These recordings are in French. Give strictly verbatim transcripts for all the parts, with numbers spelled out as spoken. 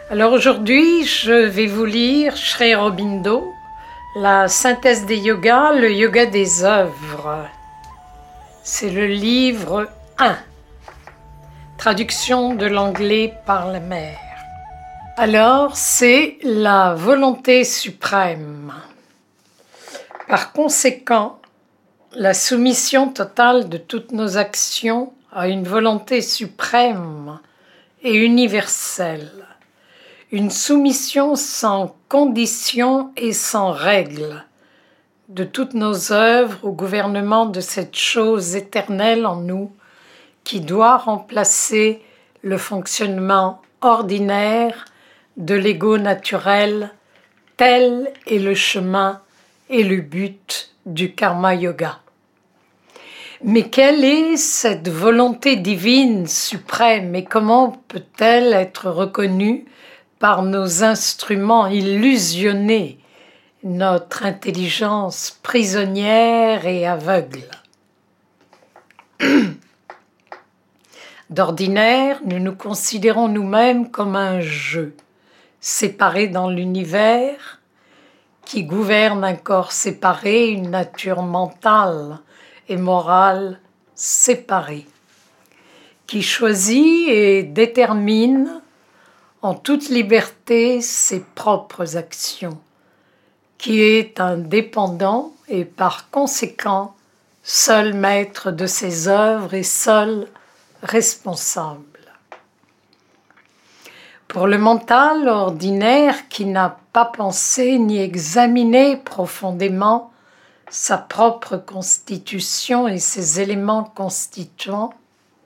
Alors aujourd'hui, je vais vous lire Sri Aurobindo, la synthèse des yogas, le yoga des œuvres. C'est le livre un, traduction de l'anglais par la mère. Alors, c'est la volonté suprême. Par conséquent, la soumission totale de toutes nos actions à une volonté suprême et universelle. Une soumission sans condition et sans règle de toutes nos œuvres au gouvernement de cette chose éternelle en nous qui doit remplacer le fonctionnement ordinaire de l'ego naturel, tel est le chemin et le but du karma yoga. Mais quelle est cette volonté divine suprême et comment peut-elle être reconnue par nos instruments illusionnés, notre intelligence prisonnière et aveugle? D'ordinaire, nous nous considérons nous-mêmes comme un jeu, séparé dans l'univers, qui gouverne un corps séparé, une nature mentale et morale séparée, qui choisit et détermine en toute liberté ses propres actions, qui est indépendant et par conséquent seul maître de ses œuvres et seul responsable. Pour le mental ordinaire qui n'a pas pensé ni examiné profondément sa propre constitution et ses éléments constituants,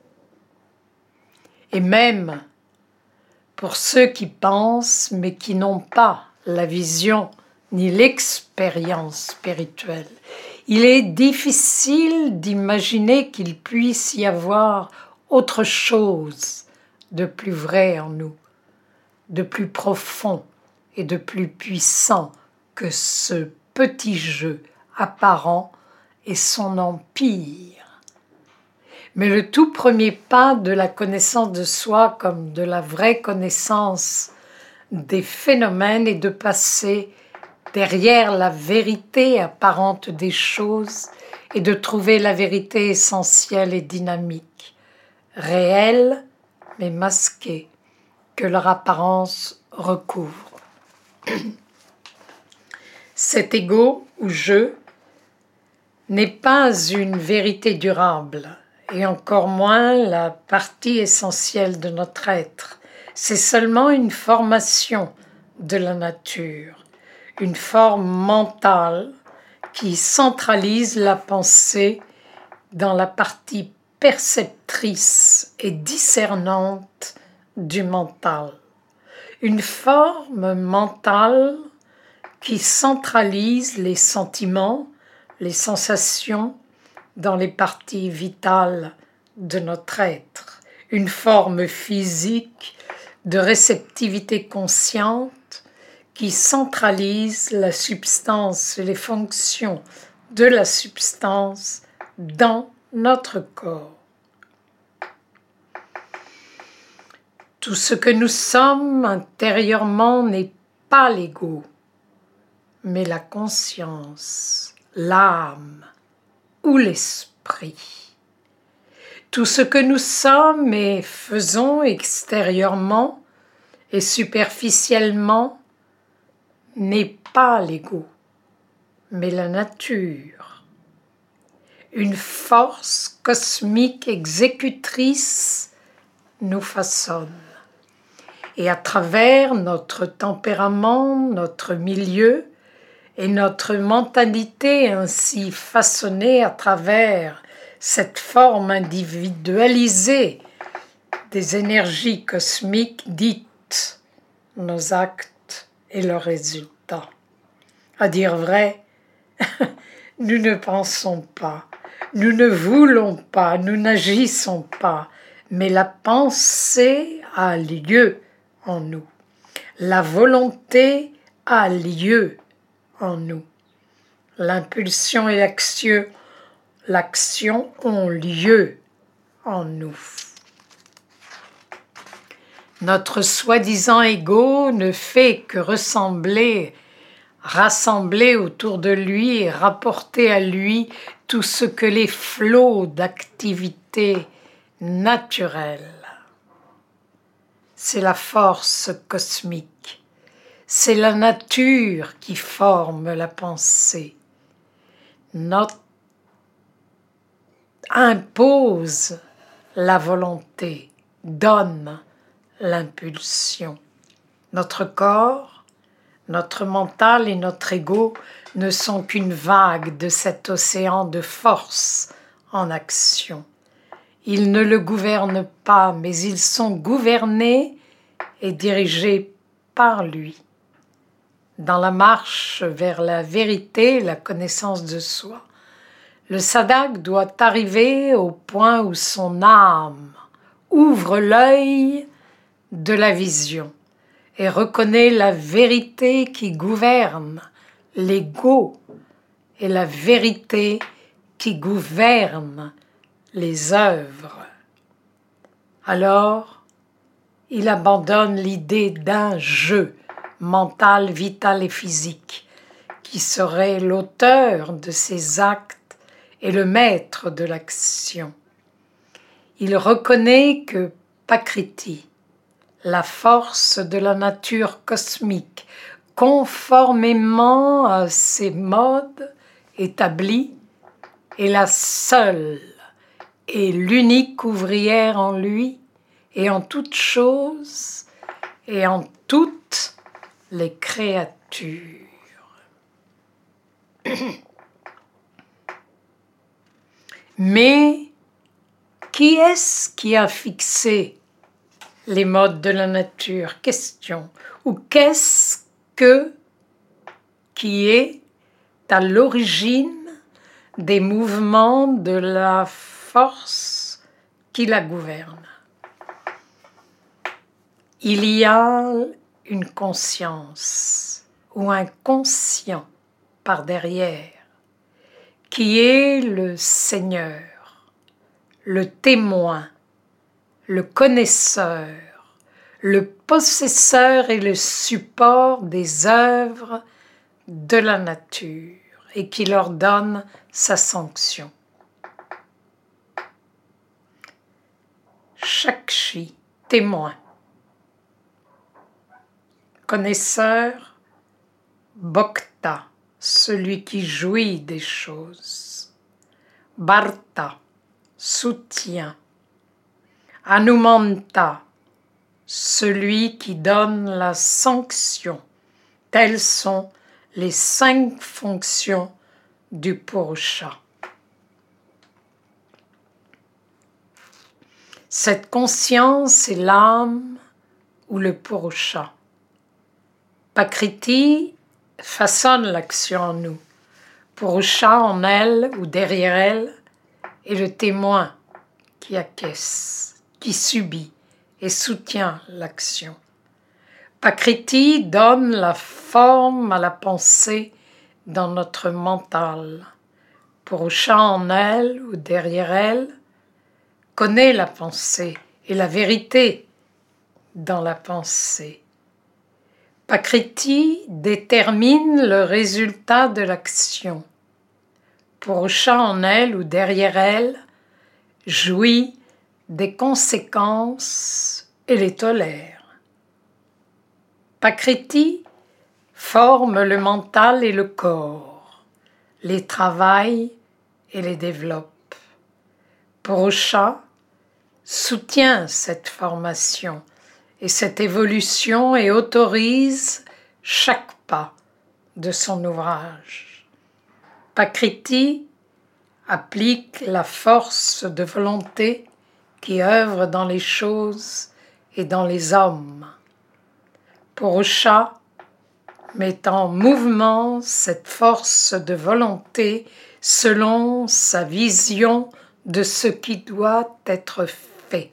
et même pour ceux qui pensent mais qui n'ont pas la vision ni l'expérience spirituelle, il est difficile d'imaginer qu'il puisse y avoir autre chose de plus vrai en nous, de plus profond et de plus puissant que ce petit jeu apparent et son empire. Mais le tout premier pas de la connaissance de soi comme de la vraie connaissance des phénomènes est de passer derrière la vérité apparente des choses et de trouver la vérité essentielle et dynamique, réelle mais masquée, que leur apparence recouvre. Cet ego ou je n'est pas une vérité durable, et encore moins la partie essentielle de notre être. C'est seulement une formation de la nature, une forme mentale qui centralise la pensée dans la partie perceptrice et discernante du mental. Une forme mentale qui centralise les sentiments, les sensations dans les parties vitales de notre être. Une forme physique de réceptivité consciente qui centralise la substance et les fonctions de la substance dans notre corps. Tout ce que nous sommes intérieurement n'est pas l'ego, mais la conscience, l'âme ou l'esprit. Tout ce que nous sommes et faisons extérieurement et superficiellement n'est pas l'ego, mais la nature. Une force cosmique exécutrice nous façonne. Et à travers notre tempérament, notre milieu et notre mentalité ainsi façonnée à travers cette forme individualisée des énergies cosmiques dites nos actes et leurs résultats. À dire vrai, nous ne pensons pas, nous ne voulons pas, nous n'agissons pas, mais la pensée a lieu en nous. La volonté a lieu en nous. L'impulsion et l'action, l'action ont lieu en nous. Notre soi-disant ego ne fait que ressembler, rassembler autour de lui et rapporter à lui tout ce que les flots d'activité naturelle. C'est la force cosmique, c'est la nature qui forme la pensée. Notre impose la volonté, donne l'impulsion. Notre corps, notre mental et notre ego ne sont qu'une vague de cet océan de force en action. Ils ne le gouvernent pas, mais ils sont gouvernés et dirigés par lui. Dans la marche vers la vérité, la connaissance de soi, le sadhak doit arriver au point où son âme ouvre l'œil de la vision et reconnaît la vérité qui gouverne l'ego et la vérité qui gouverne les œuvres. Alors, il abandonne l'idée d'un jeu mental, vital et physique qui serait l'auteur de ses actes et le maître de l'action. Il reconnaît que Pakriti, la force de la nature cosmique, conformément à ses modes établis, est la seule et l'unique ouvrière en lui et en toutes choses et en toutes les créatures. Mais qui est-ce qui a fixé les modes de la nature? Question. Ou qu'est-ce que qui est à l'origine des mouvements de la force qui la gouverne? Il y a une conscience ou un conscient par derrière qui est le Seigneur, le témoin, le connaisseur, le possesseur et le support des œuvres de la nature et qui leur donne sa sanction. Shakshi, témoin. Connaisseur, Bhokta, celui qui jouit des choses. Bharta, soutien. Hanumanta, celui qui donne la sanction. Telles sont les cinq fonctions du Purusha. Cette conscience est l'âme ou le Purusha. Pakriti façonne l'action en nous. Purusha en elle ou derrière elle est le témoin qui acquiesce, qui subit et soutient l'action. Pakriti donne la forme à la pensée dans notre mental. Purusha en elle ou derrière elle connaît la pensée et la vérité dans la pensée. Pakriti détermine le résultat de l'action. Purusha en elle ou derrière elle jouit des conséquences et les tolère. Pakriti forme le mental et le corps, les travaille et les développe. Purusha soutient cette formation et cette évolution et autorise chaque pas de son ouvrage. Pakriti applique la force de volonté qui œuvre dans les choses et dans les hommes. Purusha met en mouvement cette force de volonté selon sa vision de ce qui doit être fait.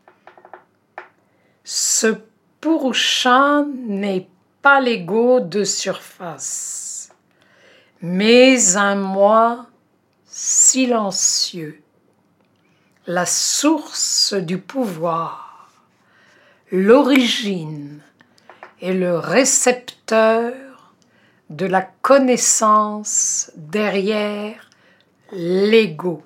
Ce Purusha n'est pas l'ego de surface, mais un moi silencieux, la source du pouvoir, l'origine et le récepteur de la connaissance derrière l'ego.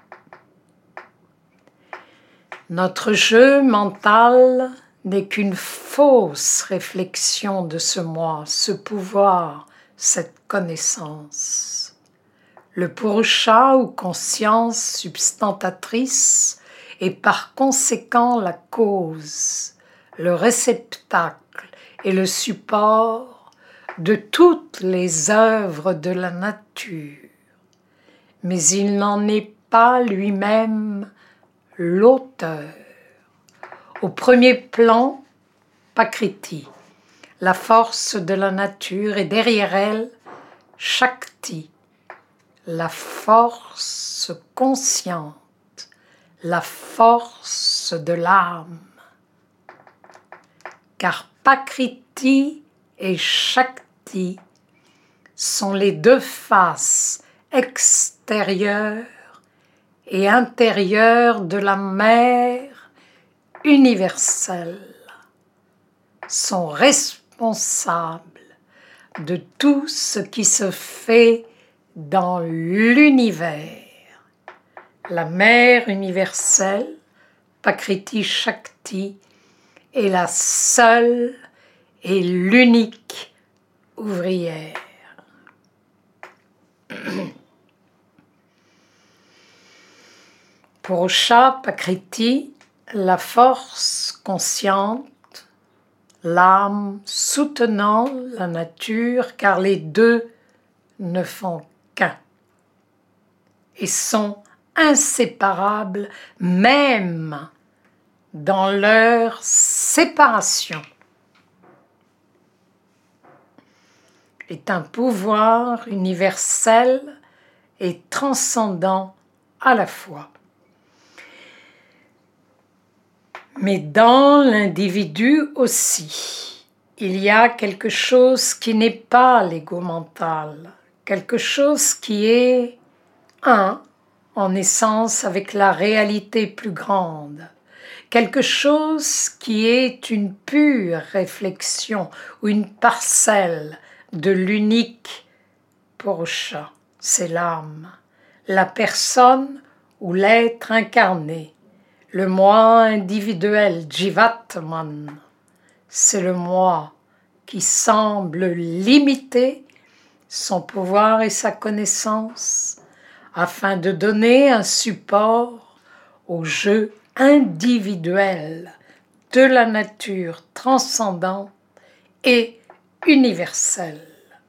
Notre jeu mental n'est qu'une fausse réflexion de ce moi, ce pouvoir, cette connaissance. Le Purusha ou conscience substantatrice est par conséquent la cause, le réceptacle et le support de toutes les œuvres de la nature. Mais il n'en est pas lui-même l'auteur. Au premier plan, Pakriti, la force de la nature, et derrière elle, Shakti, la force consciente, la force de l'âme. Car Pakriti et Shakti sont les deux faces extérieures et intérieures de la mère universelle, sont responsables de tout ce qui se fait dans l'univers. La mère universelle, Pakriti Shakti, est la seule et l'unique ouvrière. Purusha Pakriti, la force consciente, l'âme soutenant la nature, car les deux ne font qu'un et sont inséparables même dans leur séparation. Est un pouvoir universel et transcendant à la fois. Mais dans l'individu aussi, il y a quelque chose qui n'est pas l'ego mental, quelque chose qui est un en essence avec la réalité plus grande, quelque chose qui est une pure réflexion ou une parcelle de l'unique Purusha, c'est l'âme, la personne ou l'être incarné. Le moi individuel, Jivatman, c'est le moi qui semble limiter son pouvoir et sa connaissance afin de donner un support au jeu individuel de la nature transcendante et universelle.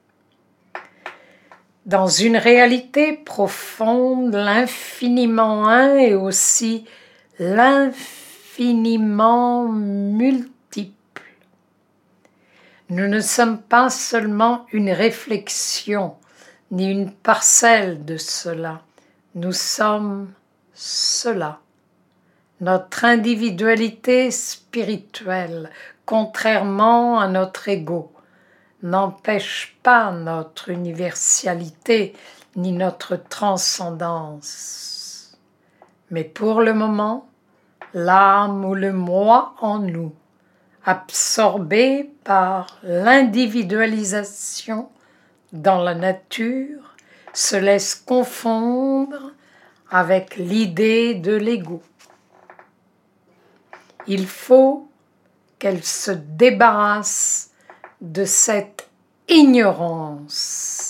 Dans une réalité profonde, l'infiniment un est aussi l'infiniment multiple. Nous ne sommes pas seulement une réflexion, ni une parcelle de cela. Nous sommes cela. Notre individualité spirituelle, contrairement à notre ego, n'empêche pas notre universalité ni notre transcendance. Mais pour le moment, l'âme ou le moi en nous, absorbé par l'individualisation dans la nature, se laisse confondre avec l'idée de l'ego. Il faut qu'elle se débarrasse de cette ignorance.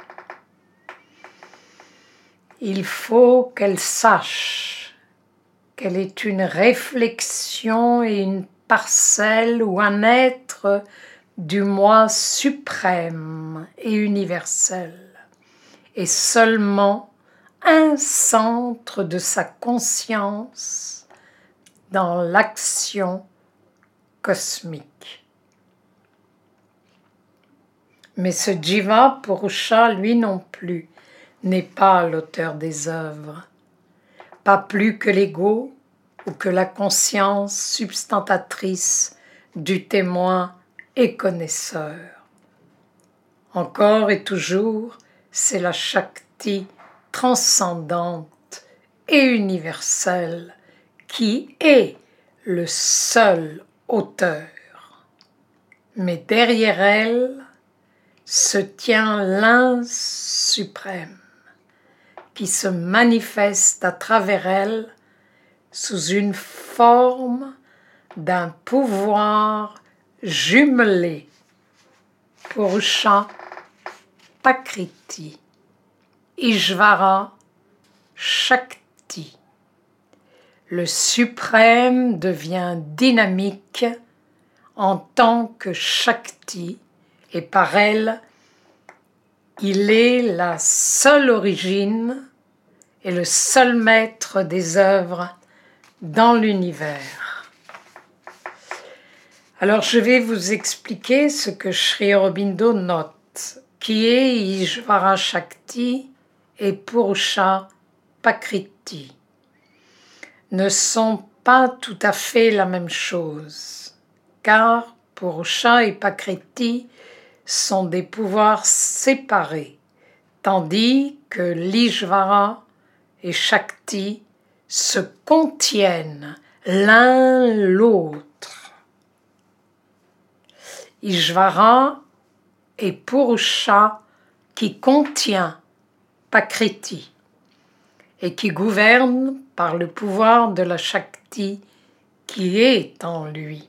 Il faut qu'elle sache qu'elle est une réflexion et une parcelle ou un être du moi suprême et universel, et seulement un centre de sa conscience dans l'action cosmique. Mais ce Jiva Purusha, lui non plus, n'est pas l'auteur des œuvres, pas plus que l'ego ou que la conscience substantatrice du témoin et connaisseur. Encore et toujours, c'est la Shakti transcendante et universelle qui est le seul hauteur. Mais derrière elle se tient l'un suprême qui se manifeste à travers elle sous une forme d'un pouvoir jumelé, Purusha Prakriti, Ishvara Shakti. Le suprême devient dynamique en tant que Shakti et par elle, il est la seule origine et le seul maître des œuvres dans l'univers. Alors je vais vous expliquer ce que Sri Aurobindo note, qui est Ishvara Shakti et Purusha Prakriti. Ne sont pas tout à fait la même chose, car Purusha et Prakriti sont des pouvoirs séparés, tandis que l'Ishvara et Shakti se contiennent l'un l'autre. Ishvara est Purusha qui contient Prakriti et qui gouverne par le pouvoir de la Shakti qui est en lui.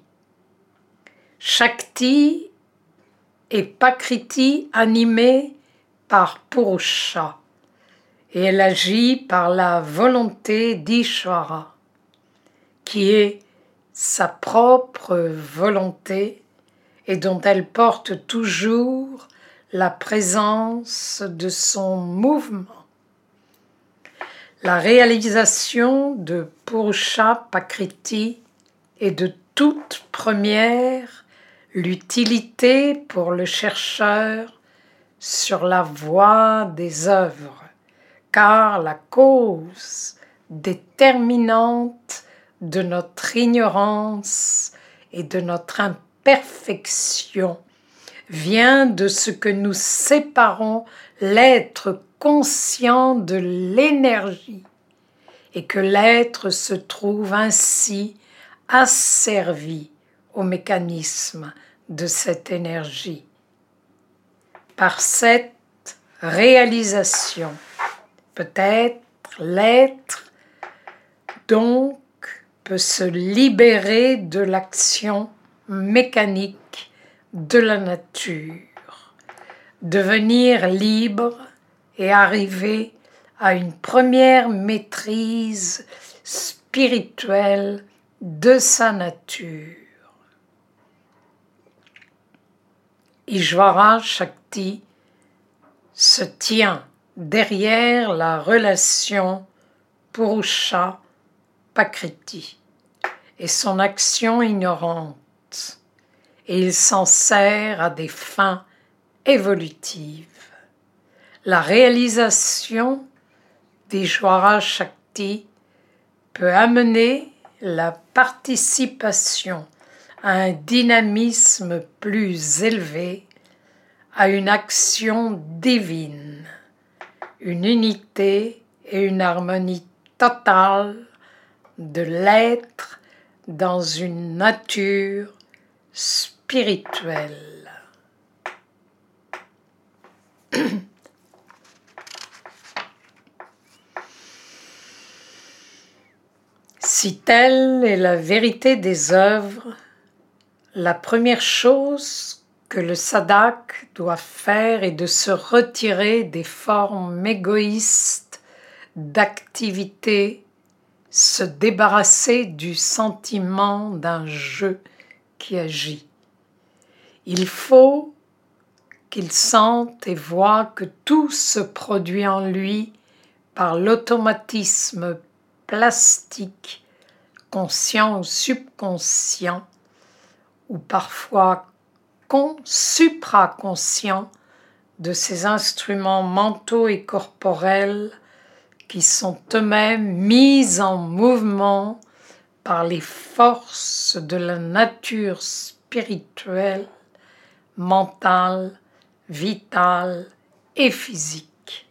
Shakti et Prakriti animée par Purusha, et elle agit par la volonté d'Ishvara, qui est sa propre volonté et dont elle porte toujours la présence de son mouvement. La réalisation de Purusha Prakriti est de toute première l'utilité pour le chercheur sur la voie des œuvres, car la cause déterminante de notre ignorance et de notre imperfection vient de ce que nous séparons l'être conscient de l'énergie et que l'être se trouve ainsi asservi au mécanisme de cette énergie. Par cette réalisation, peut-être l'être donc peut se libérer de l'action mécanique de la nature, devenir libre et arriver à une première maîtrise spirituelle de sa nature. Ishvara Shakti se tient derrière la relation Purusha Prakriti et son action ignorante, et il s'en sert à des fins évolutives. La réalisation d'Ishvara Shakti peut amener la participation à un dynamisme plus élevé, à une action divine, une unité et une harmonie totale de l'être dans une nature spirituelle. Si telle est la vérité des œuvres, la première chose que le sadhak doit faire est de se retirer des formes égoïstes d'activité, se débarrasser du sentiment d'un jeu qui agit. Il faut qu'il sente et voit que tout se produit en lui par l'automatisme plastique, conscient ou subconscient, ou parfois supraconscient de ces instruments mentaux et corporels qui sont eux-mêmes mis en mouvement par les forces de la nature spirituelle, mentale, vitale et physique.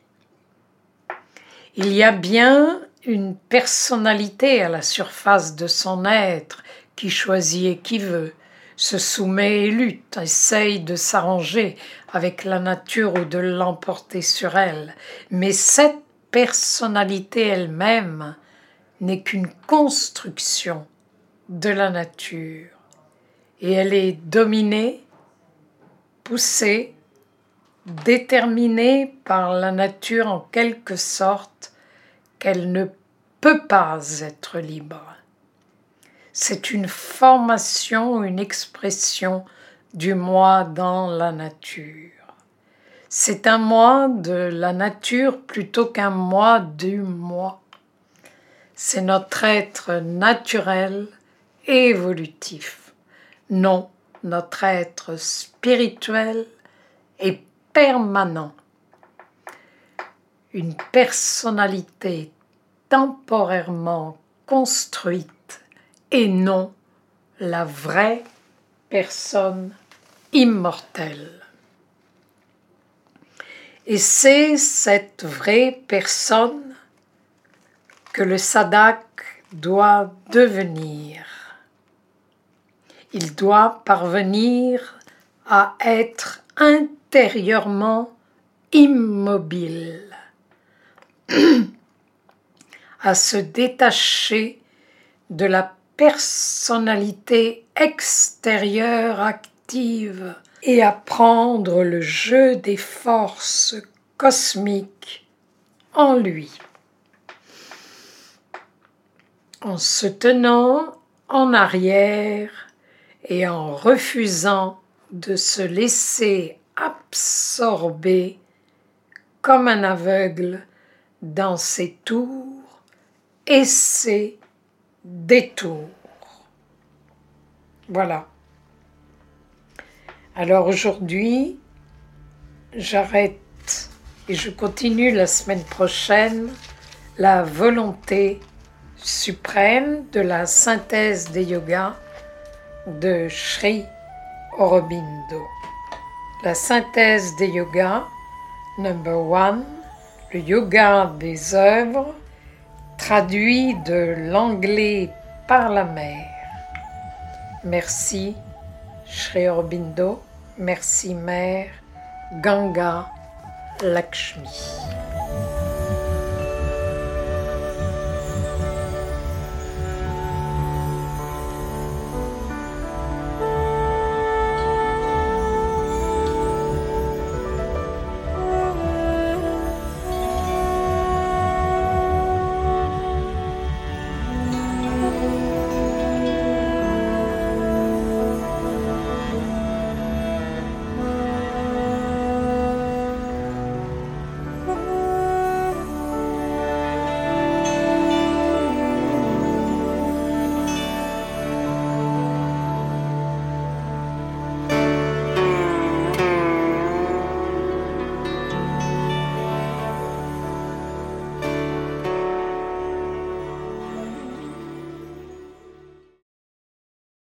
Il y a bien une personnalité à la surface de son être qui choisit et qui veut, se soumet et lutte, essaye de s'arranger avec la nature ou de l'emporter sur elle. Mais cette personnalité elle-même n'est qu'une construction de la nature. Et elle est dominée, poussée, déterminée par la nature en quelque sorte qu'elle ne peut pas être libre. C'est une formation, une expression du moi dans la nature. C'est un moi de la nature plutôt qu'un moi du moi. C'est notre être naturel et évolutif, non notre être spirituel et permanent. Une personnalité temporairement construite et non la vraie personne immortelle. Et c'est cette vraie personne que le sadhak doit devenir. Il doit parvenir à être intérieurement immobile, à se détacher de la personnalité extérieure active et à prendre le jeu des forces cosmiques en lui. En se tenant en arrière et en refusant de se laisser absorber comme un aveugle dans ses tours et ses détours. Voilà. Alors aujourd'hui, j'arrête et je continue la semaine prochaine la volonté suprême de la synthèse des yogas de Sri Aurobindo. La synthèse des yogas, number one, le yoga des œuvres, traduit de l'anglais par la mer. Merci Sri Aurobindo, merci Mère Ganga Lakshmi.